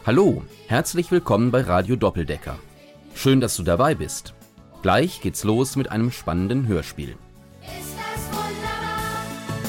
Hallo, herzlich willkommen bei Radio Doppeldecker. Schön, dass du dabei bist. Gleich geht's los mit einem spannenden Hörspiel. Ist das wunderbar?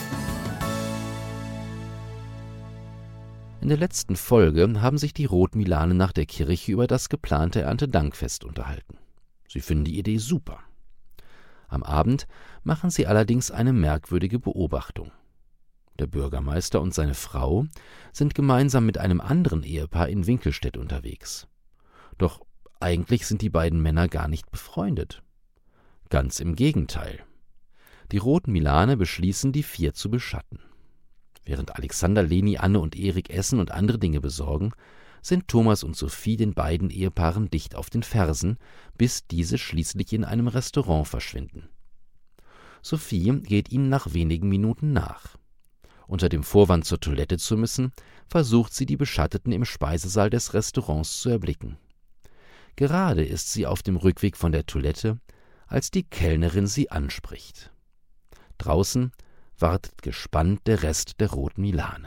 In der letzten Folge haben sich die Rotmilane nach der Kirche über das geplante Erntedankfest unterhalten. Sie finden die Idee super. Am Abend machen sie allerdings eine merkwürdige Beobachtung. Der Bürgermeister und seine Frau sind gemeinsam mit einem anderen Ehepaar in Winkelstedt unterwegs. Doch eigentlich sind die beiden Männer gar nicht befreundet. Ganz im Gegenteil. Die Rotmilane beschließen, die vier zu beschatten. Während Alexander, Leni, Anne und Erik essen und andere Dinge besorgen, sind Thomas und Sophie den beiden Ehepaaren dicht auf den Fersen, bis diese schließlich in einem Restaurant verschwinden. Sophie geht ihnen nach wenigen Minuten nach. Unter dem Vorwand, zur Toilette zu müssen, versucht sie, die Beschatteten im Speisesaal des Restaurants zu erblicken. Gerade ist sie auf dem Rückweg von der Toilette, als die Kellnerin sie anspricht. Draußen wartet gespannt der Rest der Rotmilane.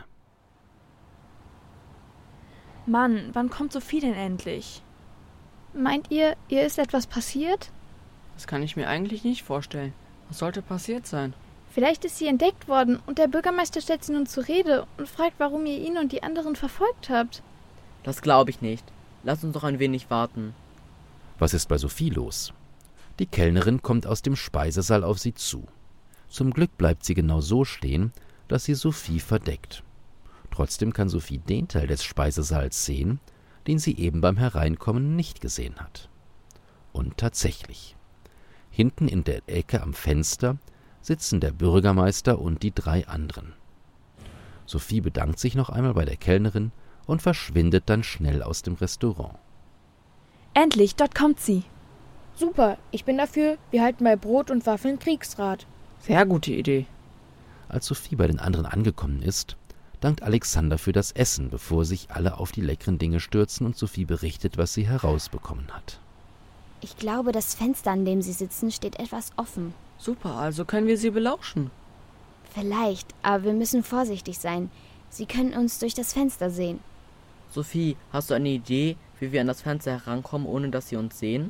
Mann, wann kommt Sophie denn endlich? Meint ihr, ihr ist etwas passiert? Das kann ich mir eigentlich nicht vorstellen. Was sollte passiert sein? Vielleicht ist sie entdeckt worden und der Bürgermeister stellt sie nun zur Rede und fragt, warum ihr ihn und die anderen verfolgt habt. Das glaube ich nicht. Lass uns doch ein wenig warten. Was ist bei Sophie los? Die Kellnerin kommt aus dem Speisesaal auf sie zu. Zum Glück bleibt sie genau so stehen, dass sie Sophie verdeckt. Trotzdem kann Sophie den Teil des Speisesaals sehen, den sie eben beim Hereinkommen nicht gesehen hat. Und tatsächlich. Hinten in der Ecke am Fenster sitzen der Bürgermeister und die drei anderen. Sophie bedankt sich noch einmal bei der Kellnerin und verschwindet dann schnell aus dem Restaurant. Endlich, dort kommt sie. Super, ich bin dafür, wir halten bei Brot und Waffeln Kriegsrat. Sehr gute Idee. Als Sophie bei den anderen angekommen ist, dankt Alexander für das Essen, bevor sich alle auf die leckeren Dinge stürzen und Sophie berichtet, was sie herausbekommen hat. Ich glaube, das Fenster, an dem sie sitzen, steht etwas offen. Super, also können wir sie belauschen. Vielleicht, aber wir müssen vorsichtig sein. Sie können uns durch das Fenster sehen. Sophie, hast du eine Idee, wie wir an das Fenster herankommen, ohne dass sie uns sehen?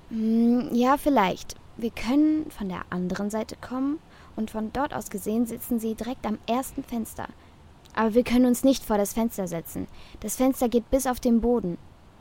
Ja, vielleicht. Wir können von der anderen Seite kommen und von dort aus gesehen sitzen sie direkt am ersten Fenster. Aber wir können uns nicht vor das Fenster setzen. Das Fenster geht bis auf den Boden.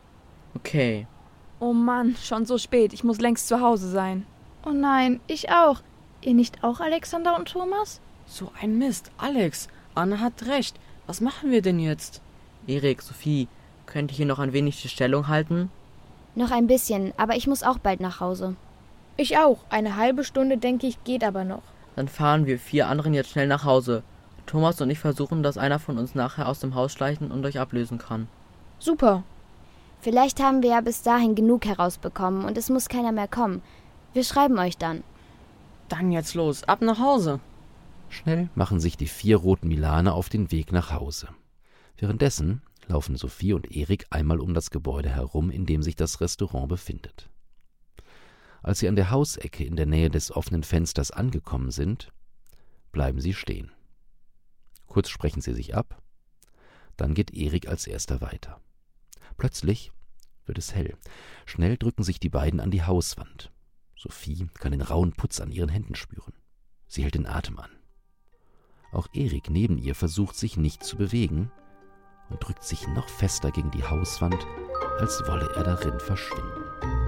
Okay. Oh Mann, schon so spät. Ich muss längst zu Hause sein. Oh nein, ich auch. Ihr nicht auch, Alexander und Thomas? So ein Mist. Alex, Anne hat recht. Was machen wir denn jetzt? Erik, Sophie, könnt ihr hier noch ein wenig die Stellung halten? Noch ein bisschen, aber ich muss auch bald nach Hause. Ich auch, eine halbe Stunde, denke ich, geht aber noch. Dann fahren wir vier anderen jetzt schnell nach Hause. Thomas und ich versuchen, dass einer von uns nachher aus dem Haus schleichen und euch ablösen kann. Super. Vielleicht haben wir ja bis dahin genug herausbekommen und es muss keiner mehr kommen. Wir schreiben euch dann. Dann jetzt los, ab nach Hause. Schnell machen sich die vier Rotmilane auf den Weg nach Hause. Währenddessen laufen Sophie und Erik einmal um das Gebäude herum, in dem sich das Restaurant befindet. Als sie an der Hausecke in der Nähe des offenen Fensters angekommen sind, bleiben sie stehen. Kurz sprechen sie sich ab, dann geht Erik als erster weiter. Plötzlich wird es hell. Schnell drücken sich die beiden an die Hauswand. Sophie kann den rauen Putz an ihren Händen spüren. Sie hält den Atem an. Auch Erik neben ihr versucht sich nicht zu bewegen und drückt sich noch fester gegen die Hauswand, als wolle er darin verschwinden.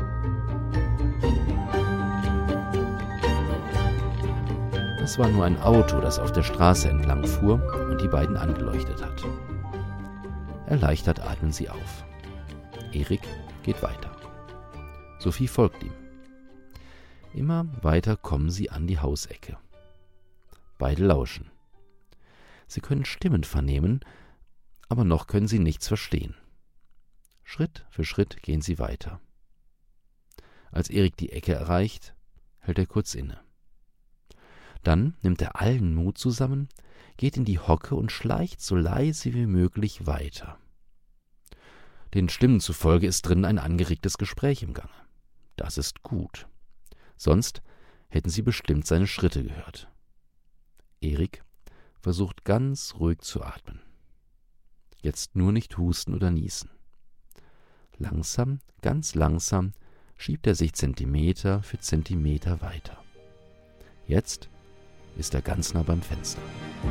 Es war nur ein Auto, das auf der Straße entlang fuhr und die beiden angeleuchtet hat. Erleichtert atmen sie auf. Erik geht weiter. Sophie folgt ihm. Immer weiter kommen sie an die Hausecke. Beide lauschen. Sie können Stimmen vernehmen, aber noch können sie nichts verstehen. Schritt für Schritt gehen sie weiter. Als Erik die Ecke erreicht, hält er kurz inne. Dann nimmt er allen Mut zusammen, geht in die Hocke und schleicht so leise wie möglich weiter. Den Stimmen zufolge ist drinnen ein angeregtes Gespräch im Gange. Das ist gut. Sonst hätten sie bestimmt seine Schritte gehört. Erik versucht ganz ruhig zu atmen. Jetzt nur nicht husten oder niesen. Langsam, ganz langsam schiebt er sich Zentimeter für Zentimeter weiter. Jetzt ist er ganz nah beim Fenster.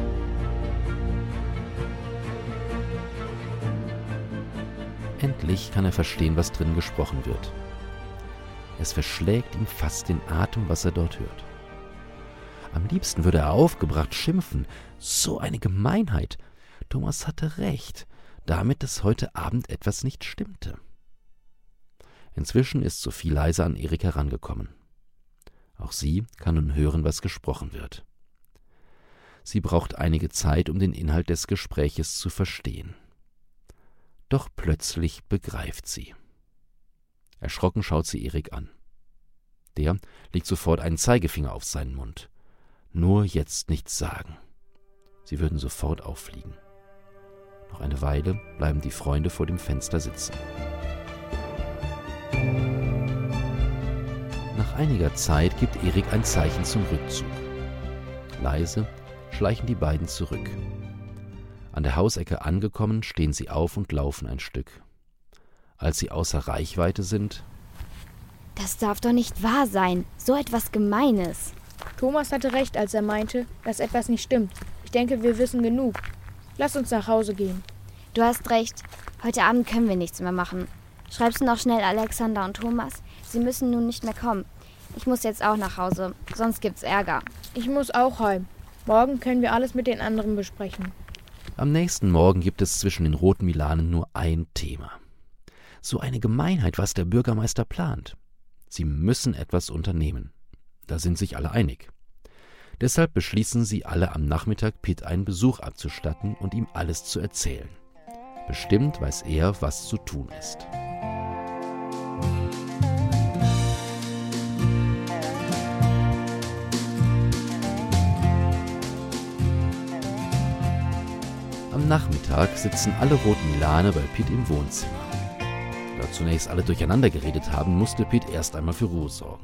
Endlich kann er verstehen, was drin gesprochen wird. Es verschlägt ihm fast den Atem, was er dort hört. Am liebsten würde er aufgebracht schimpfen. So eine Gemeinheit! Thomas hatte recht, damit, dass heute Abend etwas nicht stimmte. Inzwischen ist Sophie leise an Erik herangekommen. Auch sie kann nun hören, was gesprochen wird. Sie braucht einige Zeit, um den Inhalt des Gespräches zu verstehen. Doch plötzlich begreift sie. Erschrocken schaut sie Erik an. Der legt sofort einen Zeigefinger auf seinen Mund. Nur jetzt nichts sagen. Sie würden sofort auffliegen. Noch eine Weile bleiben die Freunde vor dem Fenster sitzen. Nach einiger Zeit gibt Erik ein Zeichen zum Rückzug. Leise schleichen die beiden zurück. An der Hausecke angekommen, stehen sie auf und laufen ein Stück. Als sie außer Reichweite sind: Das darf doch nicht wahr sein. So etwas Gemeines. Thomas hatte recht, als er meinte, dass etwas nicht stimmt. Ich denke, wir wissen genug. Lass uns nach Hause gehen. Du hast recht. Heute Abend können wir nichts mehr machen. Schreibst du noch schnell Alexander und Thomas? Sie müssen nun nicht mehr kommen. Ich muss jetzt auch nach Hause, sonst gibt's Ärger. Ich muss auch heim. Morgen können wir alles mit den anderen besprechen. Am nächsten Morgen gibt es zwischen den Roten Milanen nur ein Thema. So eine Gemeinheit, was der Bürgermeister plant. Sie müssen etwas unternehmen. Da sind sich alle einig. Deshalb beschließen sie alle am Nachmittag Pitt einen Besuch abzustatten und ihm alles zu erzählen. Bestimmt weiß er, was zu tun ist. Am Nachmittag sitzen alle Roten Milane bei Pitt im Wohnzimmer. Da zunächst alle durcheinander geredet haben, musste Pitt erst einmal für Ruhe sorgen.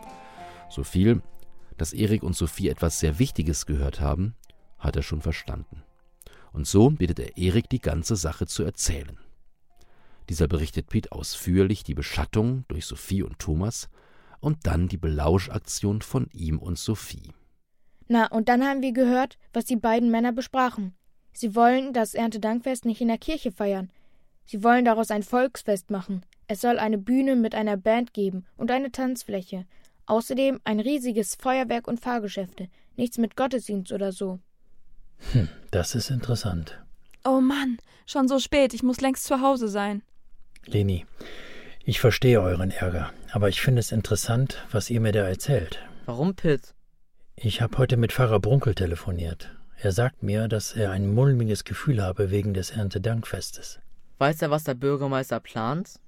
So viel, dass Erik und Sophie etwas sehr Wichtiges gehört haben, hat er schon verstanden. Und so bittet er Erik, die ganze Sache zu erzählen. Dieser berichtet Pitt ausführlich die Beschattung durch Sophie und Thomas und dann die Belauschaktion von ihm und Sophie. Na, und dann haben wir gehört, was die beiden Männer besprachen. Sie wollen das Erntedankfest nicht in der Kirche feiern. Sie wollen daraus ein Volksfest machen. Es soll eine Bühne mit einer Band geben und eine Tanzfläche. Außerdem ein riesiges Feuerwerk und Fahrgeschäfte. Nichts mit Gottesdienst oder so. Das ist interessant. Oh Mann, schon so spät. Ich muss längst zu Hause sein. Leni, ich verstehe euren Ärger, aber ich finde es interessant, was ihr mir da erzählt. Warum, Pitt? Ich habe heute mit Pfarrer Brunkel telefoniert. Er sagt mir, dass er ein mulmiges Gefühl habe wegen des Erntedankfestes. Weiß er, was der Bürgermeister plant?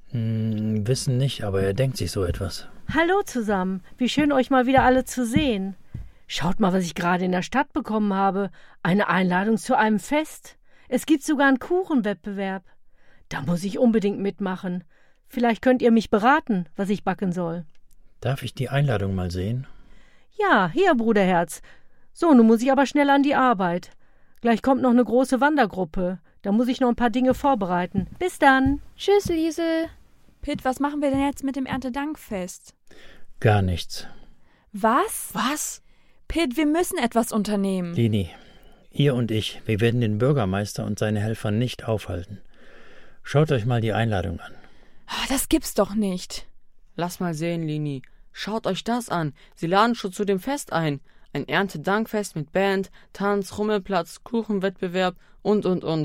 Wissen nicht, aber er denkt sich so etwas. Hallo zusammen, wie schön euch mal wieder alle zu sehen. Schaut mal, was ich gerade in der Stadt bekommen habe. Eine Einladung zu einem Fest. Es gibt sogar einen Kuchenwettbewerb. Da muss ich unbedingt mitmachen. Vielleicht könnt ihr mich beraten, was ich backen soll. Darf ich die Einladung mal sehen? Ja, hier, Bruderherz. So, nun muss ich aber schnell an die Arbeit. Gleich kommt noch eine große Wandergruppe. Da muss ich noch ein paar Dinge vorbereiten. Bis dann. Tschüss, Liesel. Pitt, was machen wir denn jetzt mit dem Erntedankfest? Gar nichts. Was? Was? Pitt, wir müssen etwas unternehmen. Leni, ihr und ich, wir werden den Bürgermeister und seine Helfer nicht aufhalten. Schaut euch mal die Einladung an. Das gibt's doch nicht. Lass mal sehen, Leni. Schaut euch das an. Sie laden schon zu dem Fest ein. Ein Erntedankfest mit Band, Tanz, Rummelplatz, Kuchenwettbewerb und.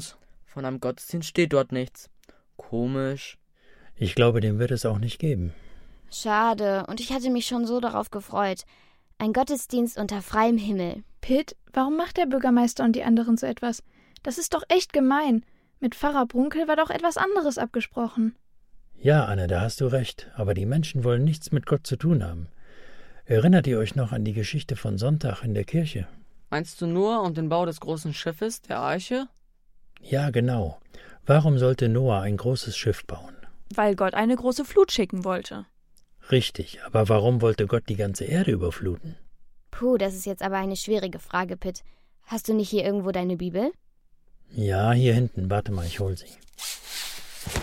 Von einem Gottesdienst steht dort nichts. Komisch. Ich glaube, den wird es auch nicht geben. Schade, und ich hatte mich schon so darauf gefreut. Ein Gottesdienst unter freiem Himmel. Pitt, warum macht der Bürgermeister und die anderen so etwas? Das ist doch echt gemein. Mit Pfarrer Brunkel war doch etwas anderes abgesprochen. Ja, Anne, da hast du recht. Aber die Menschen wollen nichts mit Gott zu tun haben. Erinnert ihr euch noch an die Geschichte von Sonntag in der Kirche? Meinst du Noah und den Bau des großen Schiffes, der Arche? Ja, genau. Warum sollte Noah ein großes Schiff bauen? Weil Gott eine große Flut schicken wollte. Richtig, aber warum wollte Gott die ganze Erde überfluten? Puh, das ist jetzt aber eine schwierige Frage, Pitt. Hast du nicht hier irgendwo deine Bibel? Ja, hier hinten. Warte mal, ich hol sie.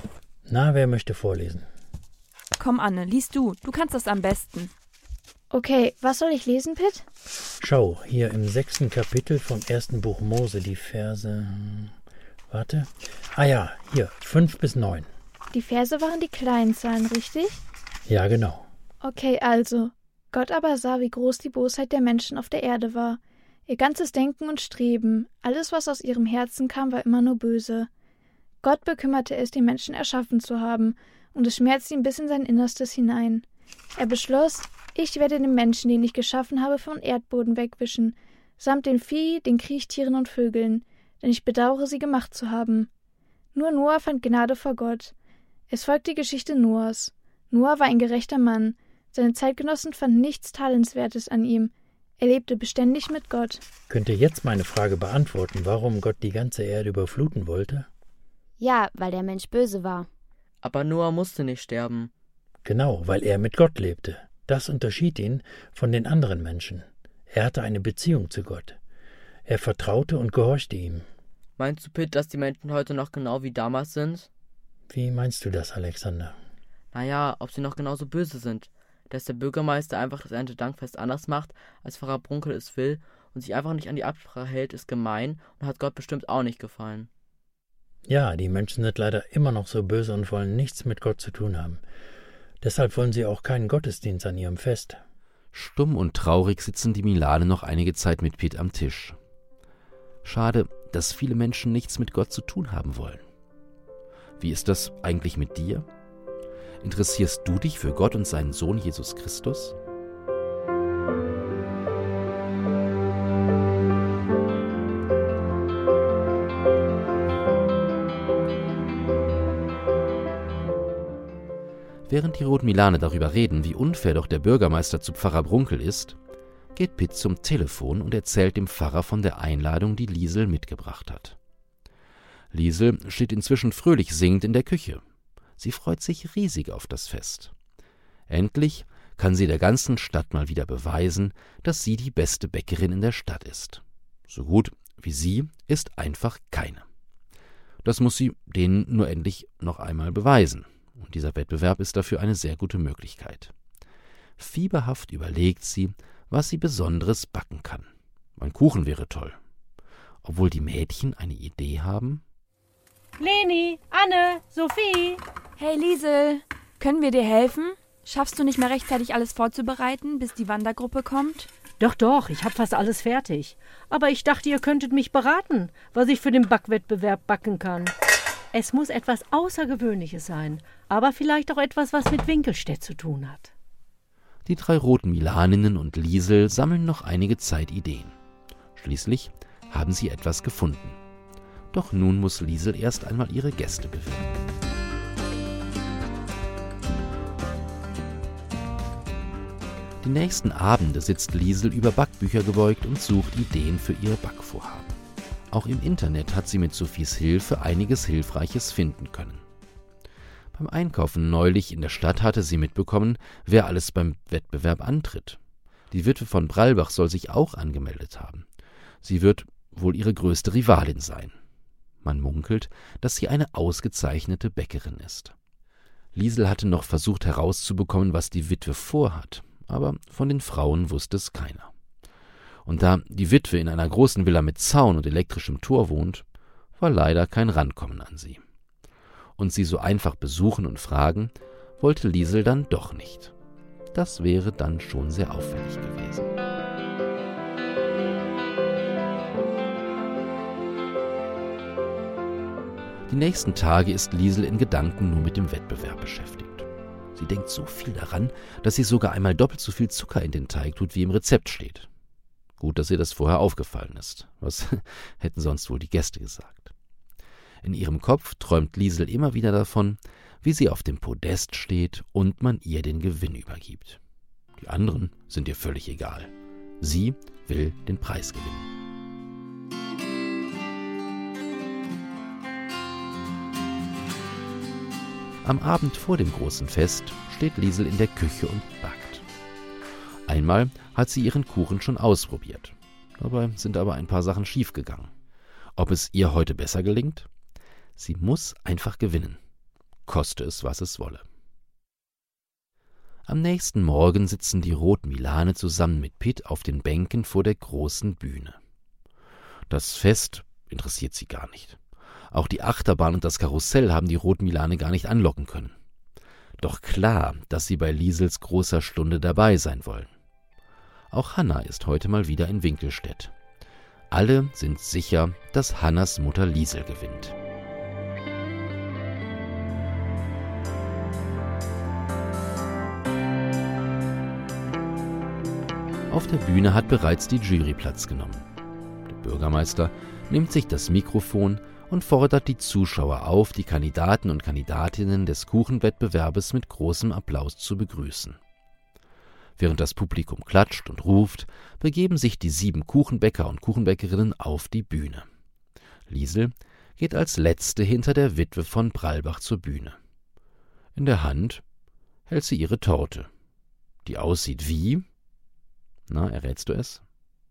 Na, wer möchte vorlesen? Komm, Anne, lies du. Du kannst das am besten. Okay, was soll ich lesen, Pitt? Schau, hier im 6. Kapitel vom 1. Buch Mose, die Verse... Warte. Ah ja, hier, 5 bis 9. Die Verse waren die kleinen Zahlen, richtig? Ja, genau. Okay, also. Gott aber sah, wie groß die Bosheit der Menschen auf der Erde war. Ihr ganzes Denken und Streben, alles, was aus ihrem Herzen kam, war immer nur böse. Gott bekümmerte es, die Menschen erschaffen zu haben, und es schmerzte ihn bis in sein Innerstes hinein. Er beschloss, ich werde den Menschen, den ich geschaffen habe, vom Erdboden wegwischen, samt dem Vieh, den Kriechtieren und Vögeln, denn ich bedauere, sie gemacht zu haben. Nur Noah fand Gnade vor Gott. Es folgt die Geschichte Noahs. Noah war ein gerechter Mann. Seine Zeitgenossen fanden nichts Talenswertes an ihm. Er lebte beständig mit Gott. Könnt ihr jetzt meine Frage beantworten, warum Gott die ganze Erde überfluten wollte? Ja, weil der Mensch böse war. Aber Noah musste nicht sterben. Genau, weil er mit Gott lebte. Das unterschied ihn von den anderen Menschen. Er hatte eine Beziehung zu Gott. Er vertraute und gehorchte ihm. Meinst du, Pitt, dass die Menschen heute noch genau wie damals sind? Wie meinst du das, Alexander? Naja, ob sie noch genauso böse sind. Dass der Bürgermeister einfach das Erntedankfest anders macht, als Pfarrer Brunkel es will, und sich einfach nicht an die Absprache hält, ist gemein und hat Gott bestimmt auch nicht gefallen. Ja, die Menschen sind leider immer noch so böse und wollen nichts mit Gott zu tun haben. Deshalb wollen sie auch keinen Gottesdienst an ihrem Fest. Stumm und traurig sitzen die Milane noch einige Zeit mit Pitt am Tisch. Schade, dass viele Menschen nichts mit Gott zu tun haben wollen. Wie ist das eigentlich mit dir? Interessierst du dich für Gott und seinen Sohn Jesus Christus? Während die Rotmilane darüber reden, wie unfair doch der Bürgermeister zu Pfarrer Brunkel ist, geht Pitt zum Telefon und erzählt dem Pfarrer von der Einladung, die Liesel mitgebracht hat. Liesel steht inzwischen fröhlich singend in der Küche. Sie freut sich riesig auf das Fest. Endlich kann sie der ganzen Stadt mal wieder beweisen, dass sie die beste Bäckerin in der Stadt ist. So gut wie sie ist einfach keine. Das muss sie denen nur endlich noch einmal beweisen. Und dieser Wettbewerb ist dafür eine sehr gute Möglichkeit. Fieberhaft überlegt sie, was sie Besonderes backen kann. Ein Kuchen wäre toll. Obwohl die Mädchen eine Idee haben. Leni, Anne, Sophie. Hey Liesel, können wir dir helfen? Schaffst du nicht mehr rechtzeitig alles vorzubereiten, bis die Wandergruppe kommt? Doch, ich habe fast alles fertig. Aber ich dachte, ihr könntet mich beraten, was ich für den Backwettbewerb backen kann. Es muss etwas Außergewöhnliches sein, aber vielleicht auch etwas, was mit Winkelstedt zu tun hat. Die 3 roten Milaninnen und Liesel sammeln noch einige Zeit Ideen. Schließlich haben sie etwas gefunden. Doch nun muss Liesel erst einmal ihre Gäste bewirten. Die nächsten Abende sitzt Liesel über Backbücher gebeugt und sucht Ideen für ihre Backvorhaben. Auch im Internet hat sie mit Sophies Hilfe einiges Hilfreiches finden können. Beim Einkaufen neulich in der Stadt hatte sie mitbekommen, wer alles beim Wettbewerb antritt. Die Witwe von Brallbach soll sich auch angemeldet haben. Sie wird wohl ihre größte Rivalin sein. Man munkelt, dass sie eine ausgezeichnete Bäckerin ist. Liesel hatte noch versucht herauszubekommen, was die Witwe vorhat, aber von den Frauen wusste es keiner. Und da die Witwe in einer großen Villa mit Zaun und elektrischem Tor wohnt, war leider kein Rankommen an sie. Und sie so einfach besuchen und fragen, wollte Liesel dann doch nicht. Das wäre dann schon sehr auffällig gewesen. Die nächsten Tage ist Liesel in Gedanken nur mit dem Wettbewerb beschäftigt. Sie denkt so viel daran, dass sie sogar einmal doppelt so viel Zucker in den Teig tut, wie im Rezept steht. Gut, dass ihr das vorher aufgefallen ist. Was hätten sonst wohl die Gäste gesagt? In ihrem Kopf träumt Liesel immer wieder davon, wie sie auf dem Podest steht und man ihr den Gewinn übergibt. Die anderen sind ihr völlig egal. Sie will den Preis gewinnen. Am Abend vor dem großen Fest steht Liesel in der Küche und backt. Einmal hat sie ihren Kuchen schon ausprobiert. Dabei sind aber ein paar Sachen schiefgegangen. Ob es ihr heute besser gelingt? Sie muss einfach gewinnen. koste es, was es wolle. Am nächsten Morgen sitzen die Rotmilane zusammen mit Pitt auf den Bänken vor der großen Bühne. Das Fest interessiert sie gar nicht. Auch die Achterbahn und das Karussell haben die Rotmilane gar nicht anlocken können. Doch klar, dass sie bei Liesels großer Stunde dabei sein wollen. Auch Hanna ist heute mal wieder in Winkelstedt. Alle sind sicher, dass Hannas Mutter Liesel gewinnt. Auf der Bühne hat bereits die Jury Platz genommen. Der Bürgermeister nimmt sich das Mikrofon und fordert die Zuschauer auf, die Kandidaten und Kandidatinnen des Kuchenwettbewerbes mit großem Applaus zu begrüßen. Während das Publikum klatscht und ruft, begeben sich die 7 Kuchenbäcker und Kuchenbäckerinnen auf die Bühne. Liesel geht als Letzte hinter der Witwe von Bralbach zur Bühne. In der Hand hält sie ihre Torte, die aussieht wie... Na, errätst du es?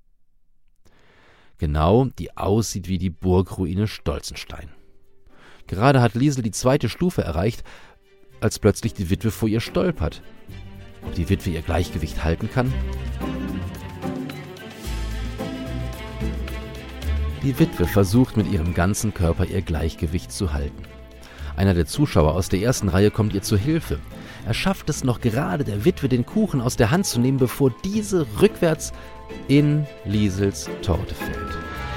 Genau, die aussieht wie die Burgruine Stolzenstein. Gerade hat Liesel die 2. Stufe erreicht, als plötzlich die Witwe vor ihr stolpert. Ob die Witwe ihr Gleichgewicht halten kann? Die Witwe versucht mit ihrem ganzen Körper ihr Gleichgewicht zu halten. Einer der Zuschauer aus der ersten Reihe kommt ihr zur Hilfe. Er schafft es noch gerade, der Witwe den Kuchen aus der Hand zu nehmen, bevor diese rückwärts in Liesels Torte fällt.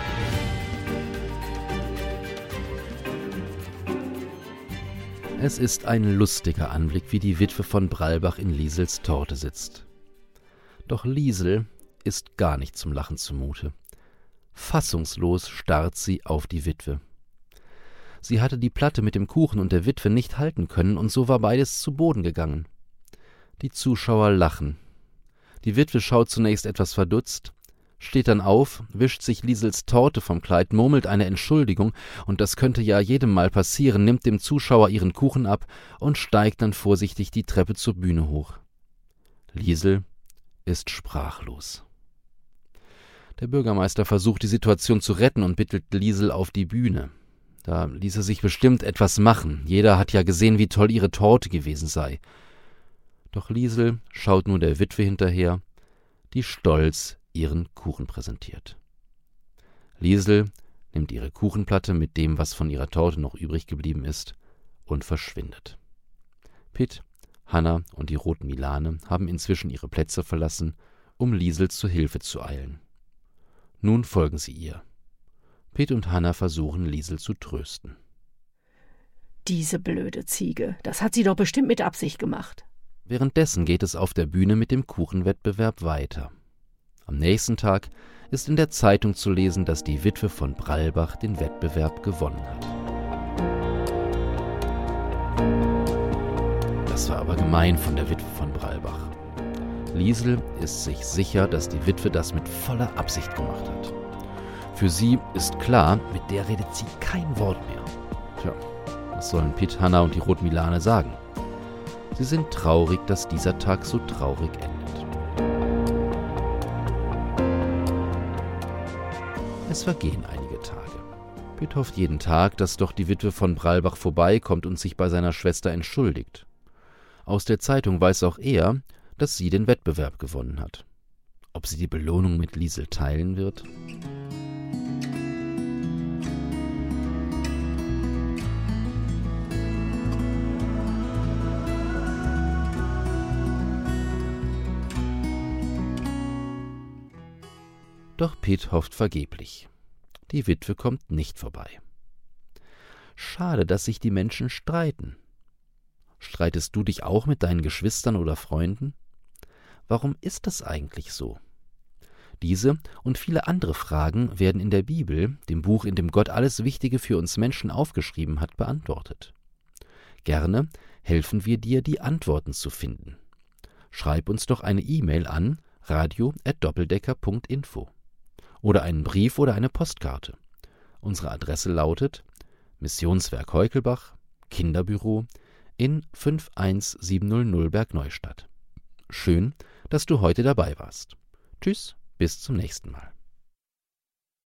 Es ist ein lustiger Anblick, wie die Witwe von Bralbach in Liesels Torte sitzt. Doch Liesel ist gar nicht zum Lachen zumute. Fassungslos starrt sie auf die Witwe. Sie hatte die Platte mit dem Kuchen und der Witwe nicht halten können, und so war beides zu Boden gegangen. Die Zuschauer lachen. Die Witwe schaut zunächst etwas verdutzt, steht dann auf, wischt sich Liesels Torte vom Kleid, murmelt eine Entschuldigung, und das könnte ja jedem Mal passieren, nimmt dem Zuschauer ihren Kuchen ab und steigt dann vorsichtig die Treppe zur Bühne hoch. Liesel ist sprachlos. Der Bürgermeister versucht, die Situation zu retten und bittet Liesel auf die Bühne. Da ließe sich bestimmt etwas machen. Jeder hat ja gesehen, wie toll ihre Torte gewesen sei. Doch Liesel schaut nur der Witwe hinterher, die stolz ihren Kuchen präsentiert. Liesel nimmt ihre Kuchenplatte mit dem, was von ihrer Torte noch übrig geblieben ist, und verschwindet. Pitt, Hanna und die Rotmilane haben inzwischen ihre Plätze verlassen, um Liesel zur Hilfe zu eilen. Nun folgen sie ihr. Pitt und Hanna versuchen, Liesel zu trösten. Diese blöde Ziege, das hat sie doch bestimmt mit Absicht gemacht. Währenddessen geht es auf der Bühne mit dem Kuchenwettbewerb weiter. Am nächsten Tag ist in der Zeitung zu lesen, dass die Witwe von Bralbach den Wettbewerb gewonnen hat. Das war aber gemein von der Witwe von Bralbach. Liesel ist sich sicher, dass die Witwe das mit voller Absicht gemacht hat. Für sie ist klar, mit der redet sie kein Wort mehr. Tja, was sollen Pitt, Hanna und die Rotmilane sagen? Sie sind traurig, dass dieser Tag so traurig endet. Es vergehen einige Tage. Pitt hofft jeden Tag, dass doch die Witwe von Bralbach vorbeikommt und sich bei seiner Schwester entschuldigt. Aus der Zeitung weiß auch er, dass sie den Wettbewerb gewonnen hat. Ob sie die Belohnung mit Liesel teilen wird? Doch Pitt hofft vergeblich. Die Witwe kommt nicht vorbei. Schade, dass sich die Menschen streiten. Streitest du dich auch mit deinen Geschwistern oder Freunden? Warum ist das eigentlich so? Diese und viele andere Fragen werden in der Bibel, dem Buch, in dem Gott alles Wichtige für uns Menschen aufgeschrieben hat, beantwortet. Gerne helfen wir dir, die Antworten zu finden. Schreib uns doch eine E-Mail an radio@doppeldecker.info oder einen Brief oder eine Postkarte. Unsere Adresse lautet Missionswerk Heukelbach, Kinderbüro in 51700 Bergneustadt. Schön, dass du heute dabei warst. Tschüss, bis zum nächsten Mal.